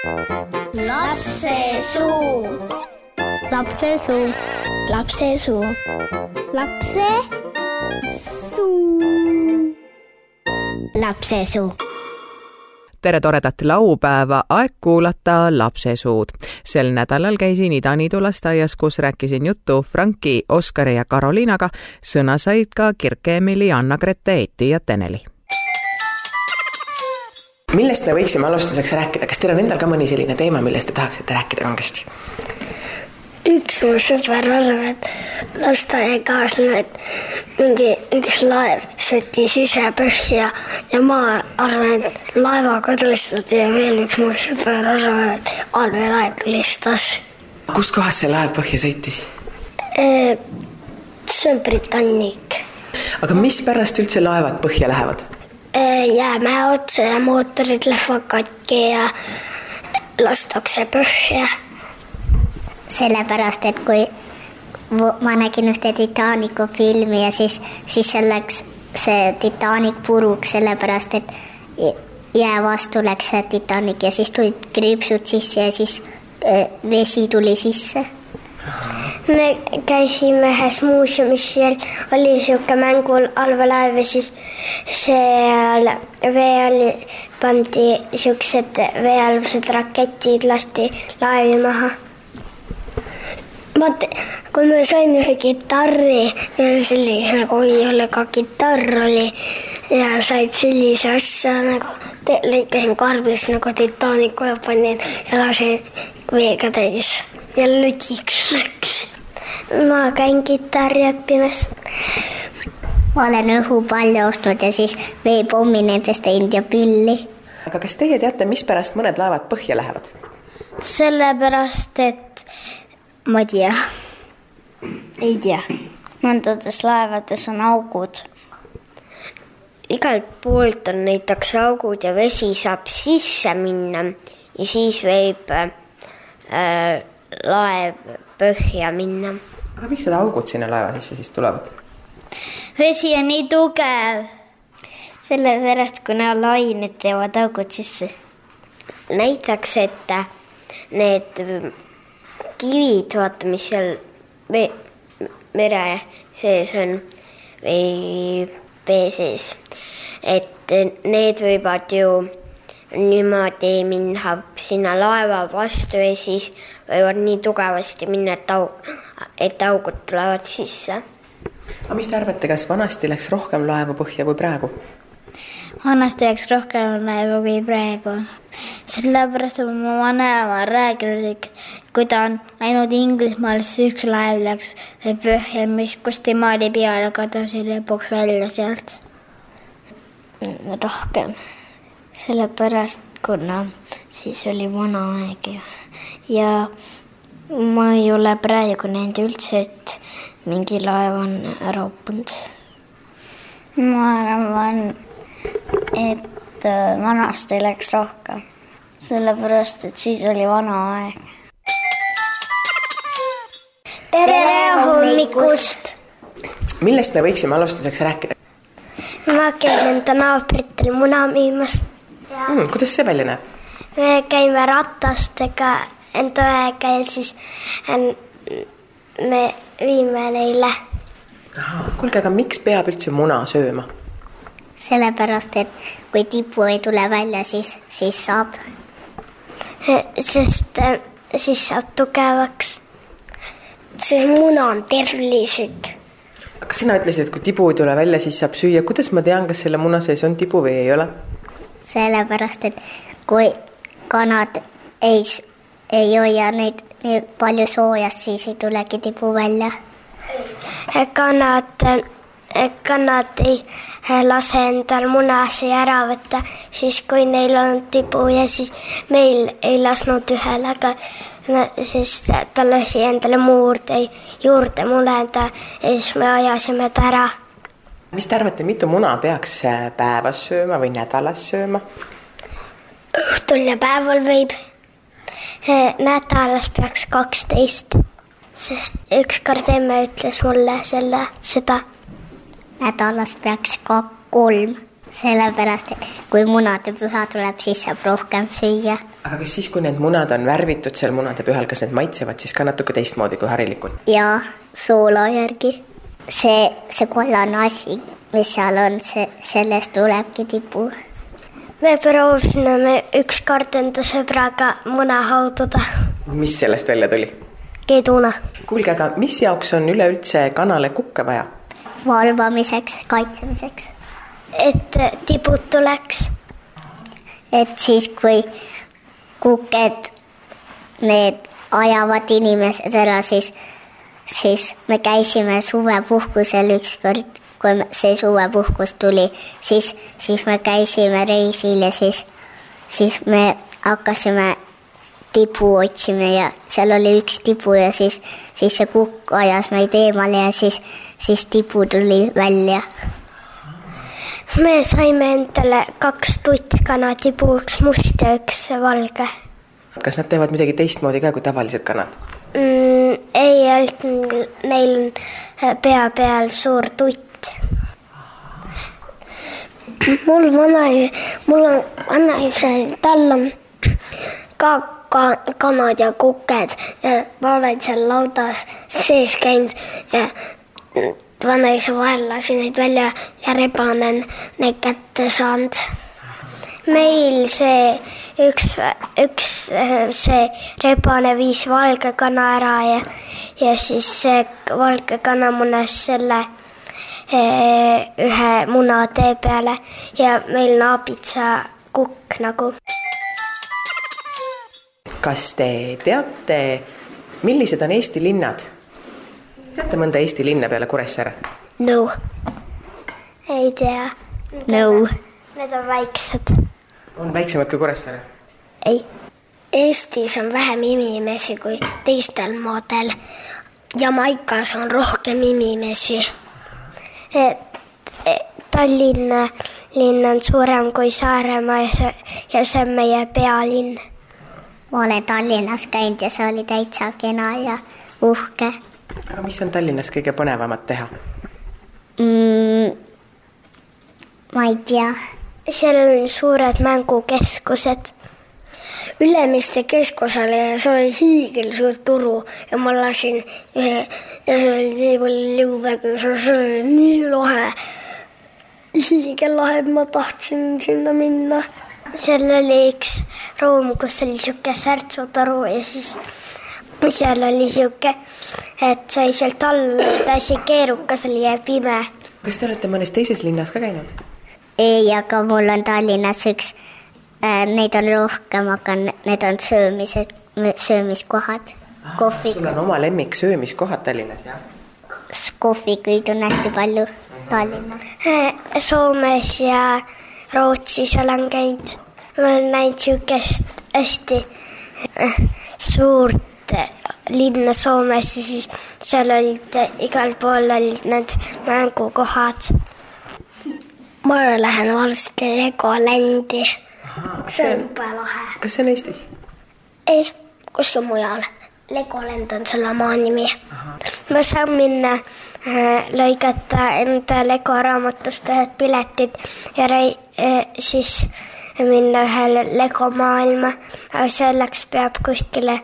Lapsesuu. Lapsesuu. Lapsesuu. Lapsesuu. Lapsesuu. Tere toredat laupäeva, aeg kuulata Lapsesuud. Sel nädalal käisin Ida-Niidu lasteaias, kus rääkisin juttu Franki, Oskari ja Karoliinaga. Sõna said ka Kirke, Emili, Anna-Grete, Eti ja Teneli. Millest me võiksime alustuseks rääkida? Kas teil on endal ka mõni selline teema, millest te tahaksite rääkida kangesti? Üks mu sõber arvab, et lasteaiakaaslane, et üks laev sõttis ise põhja ja ma arvan, et laevaga tõstati ja veel üks mu sõber arvab, et allveelaev listas. Kus kohas see laev põhja sõitis? See on Britannik. Aga mis pärast üldse laevad põhja lähevad? Jäämäe otsa ja mootorid lähevad katki ja lastakse põhja. Sellepärast, et kui ma nägin ühte Titanicu filmi ja siis see läks see Titanic puruks, sellepärast, et jää vastu läks see Titanic ja siis tulid kriipsud sisse ja siis vesi tuli sisse. Me käisime ühes muuseumis, seal oli siuke mängul allveelaev ja siis seal vee all pandi siuksed veealused raketid, lasti laevi maha. Kui me saime ühe kitarri ja sellise nagu ka kitarr oli ja said sellise asja nagu lõikasin karbis nagu Titanicu ja panin ja lasin veega täis ja lutiks läks. Ma käin kitarri õppimas. Ma olen õhupalle ostnud ja siis veepommi nendest teinud ja pilli. Aga kas teie teate, mis pärast mõned laevad põhja lähevad? Sellepärast, et ma ei tea. Mõndades laevades on augud. Igalt poolt on näiteks augud ja vesi saab sisse minna ja siis võib laev põhja minna. Aga miks seda augud sinna laeva sisse siis tulevad? Vesi on nii tugev. Sellepärast, kui need lained teevad augud sisse. Näiteks, et need kivid, vaata, mis seal mere sees on või vee sees, et need võivad ju niimoodi minna sinna laeva vastu ja siis võivad nii tugevasti minna, et augud tulevad sisse. Aga mis te arvate, kas vanasti läks rohkem laevu põhja kui praegu? Vanasti läks rohkem laevu kui praegu. Sellepärast on mu vanema rääkinud, et kui ta on läinud Inglismaal, siis üks laev läks põhja, kus tema oli peal, aga ta oli lõpuks välja sealt. Rohkem. Sellepärast, kuna siis oli vana aeg ja ma ei ole praegu näinud üldse, et mingi laev on ära uppunud. Ma arvan, et vanasti läks rohkem. Sellepärast, et siis oli vana aeg. Tere hommikust! Millest me võiksime alustuseks rääkida? Ma käin enda naabritel muna müümas. Kuidas see välja näeb? Me käime ratastega enda õega ja siis me viime neile. Kuulge, aga miks peab üldse muna sööma? Sellepärast, et kui tipu ei tule välja, siis saab. Sest siis saab tugevaks. See muna on tervislik. Aga sina ütlesid, et kui tibu ei tule välja, siis saab süüa. Kuidas ma tean, kas selle muna sees on tibu või ei ole? Sellepärast, et kui kanad ei hoia neid nii palju soojast, siis ei tulegi tibu välja. Kanad ei lase endal munasi ära võtta, siis kui neil on tibu ja siis meil ei lasnud ühel, aga siis ta lasi endale juurde muneda ja siis me ajasime ta ära. Mis te arvate, mitu muna peaks päevas sööma või nädalas sööma? Õhtul ja päeval võib. Nädalas peaks 12, sest ükskord emme ütles mulle seda. Nädalas peaks 3, sellepärast, et kui munade püha tuleb, siis saab rohkem süüa. aga kas siis, kui need munad on värvitud seal munade pühal, kas need maitsevad siis ka natuke teistmoodi kui harilikult? Ja soola järgi. See kollane asi, mis seal on, sellest tulebki tipu. Me proovisime ükskord enda sõbraga muna haududa. Mis sellest välja tuli? Keduna. Kuulge, aga mis jaoks on üleüldse kanale kukke vaja? Valvamiseks, kaitsemiseks. Et tibud tuleks. Et siis, kui kuked need ajavad inimesed ära, siis me käisime suvepuhkusel ükskord, kui see suvepuhkus tuli, siis me käisime reisil ja siis me hakkasime tibu otsime ja seal oli üks tibu ja siis see kukk ajas meid eemale ja siis tibu tuli välja. Me saime endale 2 tuttkana tibu, üks must ja üks valge. Kas nad teevad midagi teistmoodi ka kui tavalised kanad? Ei, neil on pea peal suur tutt. Mul on vanaisa, tal on ka kanad ja kuked ja ma olen seal laudas sees käinud ja vanaisa vahel lasi neid välja ja rebanen neid kätte saanud. Meil see üks see rebane viis valge kana ära ja siis see valge kana munes selle ühe muna tee peale ja meil naabitsa kukk nagu. Kas te teate, millised on Eesti linnad? Teate mõnda Eesti linna peale Kuressaare? No. Ei tea. No. Need on väiksed. On väiksemad kui Kuressaare? Ei. Eestis on vähem inimesi kui teistel maadel. Jamaikas on rohkem inimesi. Tallinna linn on suurem kui Saaremaa ja see on meie pealinn. Ma olen Tallinnas käinud ja see oli täitsa kena ja uhke. Aga mis on Tallinnas kõige põnevamat teha? Ma ei tea. Seal on suured mängukeskused. Ülemiste keskusel ja see oli hiigel suur turu ja ma lasin ühe ja see oli nii palju liuväga, see oli nii lahe. Hiigel lahe, ma tahtsin sinna minna. Seal oli üks ruum, kus oli siuke särtsutaru ja siis seal oli siuke, et sai sealt alla seda asi keerukas oli ja pime. Kas te olete mõnes teises linnas ka käinud? Ei, aga mul on Tallinnas üks, neid on rohkem, aga need on söömiskohad. Sul on oma lemmik söömiskohad Tallinnas, jah? Kohvikuid on hästi palju Tallinnas. Soomes ja Rootsis olen käinud. Ma olen näinud siukest hästi suurt linna Soomes ja siis seal olid igal pool olid need mängukohad. Ma lähen varsti Legolandi. See on juba lahe. Kas see on Eestis? Ei, kuskil mujal. Legoland on selle maa nimi. Ma saan minna lõigata enda Lego raamatust ühed piletid ja siis minna ühele Lego maailma, aga selleks peab kuskile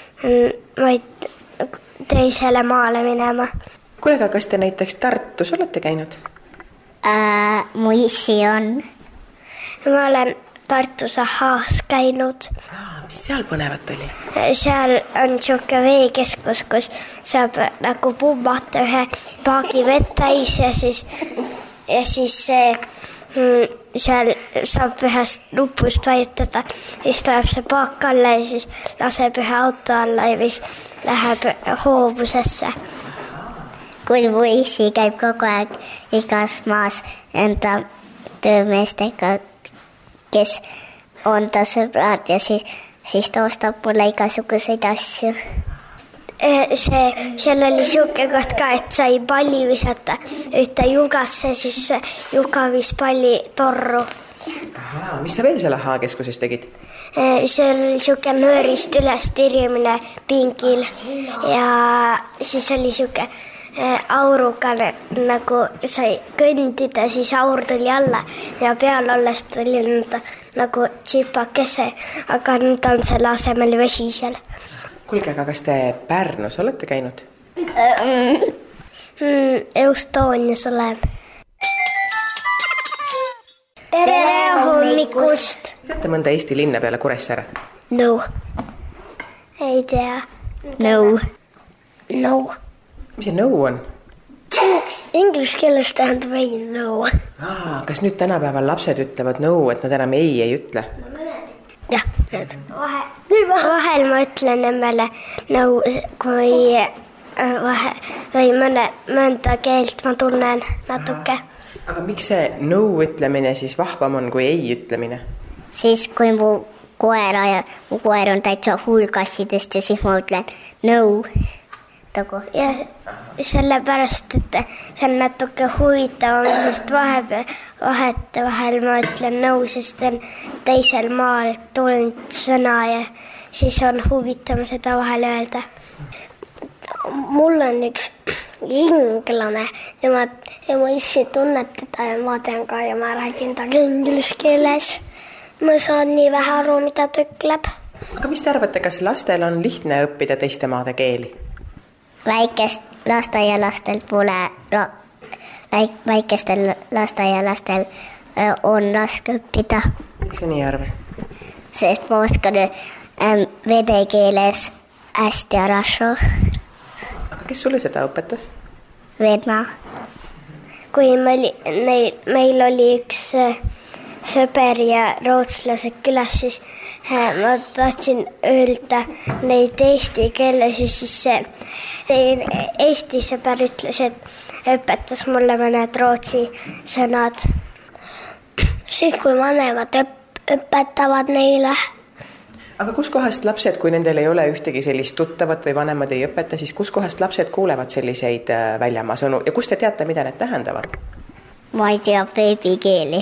teisele maale minema. Kuule, aga kas te näiteks Tartus olete käinud? Mu isi on. Ma olen Tartus Ahaas käinud. Mis seal põnevat oli? Seal on siuke veekeskus, kus saab nagu pumbata ühe paagi vett täis ja siis seal saab ühest nupust vajutada, siis tuleb see paak alla ja siis laseb ühe auto alla ja siis läheb hoovusesse. Kui mu isi käib kogu aeg igas maas enda töömeestega, kes on ta sõbrad ja siis ta ostab mulle igasuguseid asju. Seal oli siuke koht ka, et sai palli visata ühte jugasse, siis juga vis palli torru. Mis sa veel seal Ahaa-keskuses tegid? Seal oli siuke nõõrist üles tirimine pingil ja siis oli siuke auruga nagu sai kõndida, siis aur tuli alla ja peal olles tuli nagu tsipakese, aga nüüd on selle asemel vesi seal. Kuulge, aga kas te Pärnus olete käinud? Eustonias olen. Tere hommikust! Teate mõnda Eesti linna peale Kuressaare? No. Ei tea. No. Mis see no on? Inglise keeles tähendab ei no. Kas nüüd tänapäeval lapsed ütlevad no, et nad enam ei ütle? Jah, nüüd. Vahel ma ütlen emmele no, kui või mõnda keelt ma tunnen natuke. Aga miks see no ütlemine siis vahvam on kui ei ütlemine? Siis kui mu koer on täitsa huulkassidest ja siis ma ütlen no. Ja sellepärast, et see on natuke huvitavam, sest vahel ma ütlen no, sest on teisel maal tulnud sõna ja siis on huvitav seda vahel öelda. Mul on üks inglane ja ma issi tunneb teda ja ma tean ka ja ma räägin taga inglise keeles. Ma saan nii vähe aru, mida ta ütleb. Aga mis te arvate, kas lastel on lihtne õppida teiste maade keeli? Väikestel lasteaialastel on raske õppida. Miks sa nii arvad? Sest ma oskan vene keeles hästi хорошо. Aga kes sulle seda õpetas? Venna. Kui meil oli üks sõber ja rootslased külas, siis ma tahtsin öelda neid eesti keeles ja siis eesti sõber ütles, et õpetas mulle mõned rootsi sõnad. Siis kui vanemad õpetavad neile. Aga kus kohast lapsed, kui nendel ei ole ühtegi sellist tuttavat või vanemad ei õpeta, siis kus kohast lapsed kuulevad selliseid väljamaa sõnu ja kus te teate, mida need tähendavad? Ma ei tea beebikeeli.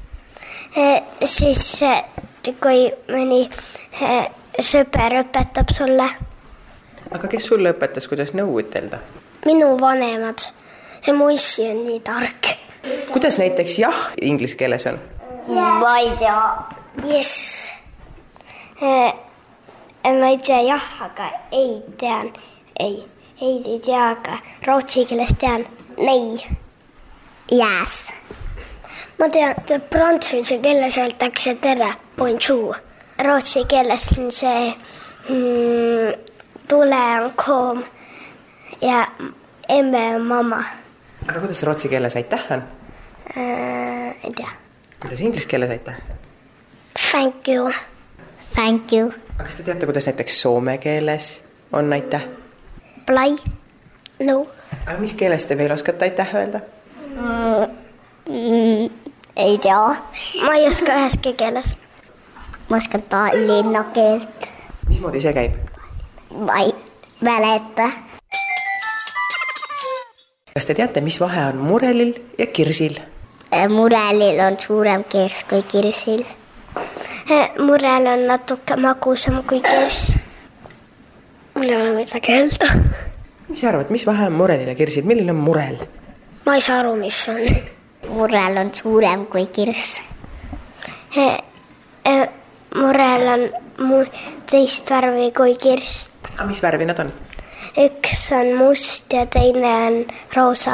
Siis kui mõni sõber õpetab sulle. Aga kes sulle õpetas, kuidas nõu ütelda? Minu vanemad. See mu issi on nii tark. Kuidas näiteks jah inglise keeles on? Ma ei tea. Yes. Ma ei tea jah, aga ei tean. Ei tea, aga rootsi keeles tean. Nei. Yes. Ma tean, et prantsuse keeles öeldakse tere, bonjour. Rootsi keeles on see tule on koom ja emme on mamma. Aga kuidas rootsi keeles aitäh on? Ei tea. Kuidas inglise keeles aitäh? Thank you. Thank you. Aga kas te teate, kuidas näiteks soome keeles on aitäh? Play. No. Aga mis keeles te veel oskate aitäh öelda? Ei tea. Ma ei oska üheski keeles. Ma oskan Tallinna keelt. Mismoodi see käib? Ma ei mäleta. Kas te teate, mis vahe on murelil ja kirsil? Murelil on suurem kirss kui kirsil. Murel on natuke magusam kui kirss. Mul ei ole midagi öelda. Mis sa arvad, mis vahe on murelil ja kirsil? Milline on murel? Ma ei saa aru, mis on. Murel on suurem kui kirss. Murel on teist värvi kui kirss. Aga mis värvi nad on? Üks on must ja teine on roosa.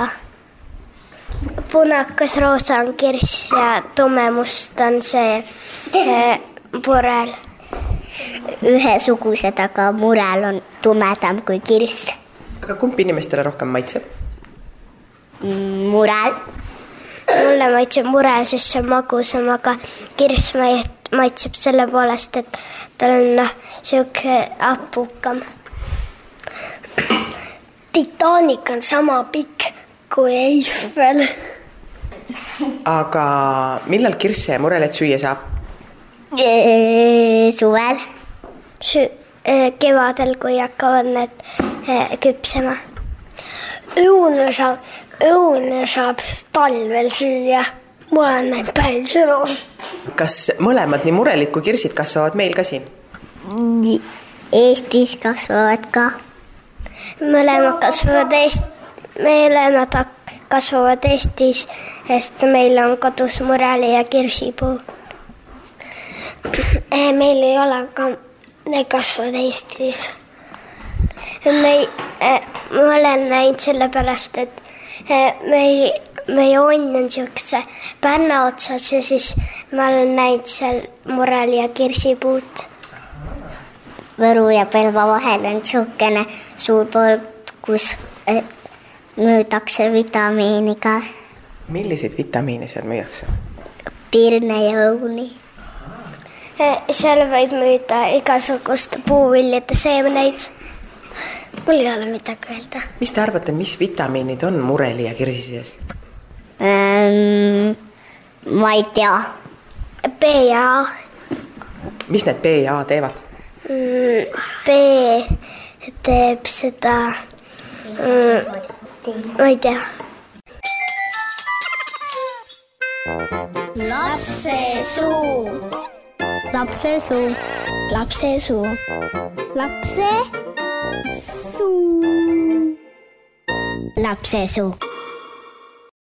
Punakas roosa on kirss ja tumemust on see murel. Ühesugused, aga murel on tumedam kui kirss. Aga kumb inimestele rohkem maitseb? Murel. Mulle maitseb murel, sest see on magusam, aga kirss maitseb selle poolest, et tal on siuke apukam. Titanic on sama pikk kui Eiffel. Aga millal kirsse ja murelet süüa saab? Suvel. Kevadel, kui hakkavad need küpsema. Õune saab talvel süüa. Mul on näin päris sõnu. Kas mõlemad, nii murelit kui kirsid, kasvavad meil ka siin? Eestis kasvavad ka. Mõlemad kasvavad Eestis, sest meil on kodus mureli ja kirsipuu. Meil ei ole ka, ne kasvavad Eestis. Ma olen näinud sellepärast, et meie onn on siukse pärna otsas ja siis ma olen näinud seal moreli ja kirsipuud. Võru ja Põlva vahel on siukene suur pool, kus müüdakse vitamiiniga. Milliseid vitamiine seal müüakse? Pirne ja õuni. Seal võib müüda igasugust puuviljade seemneid. Mul ei ole midagi öelda. Mis te arvate, mis vitamiinid on mureli ja kirsi sees? Ma ei tea. B ja A. Mis need B ja A teevad? B teeb seda... ma ei tea. Lapsesuu. Lapsesuu. Lapsesuu. Lapsesuu. Lapsesuu.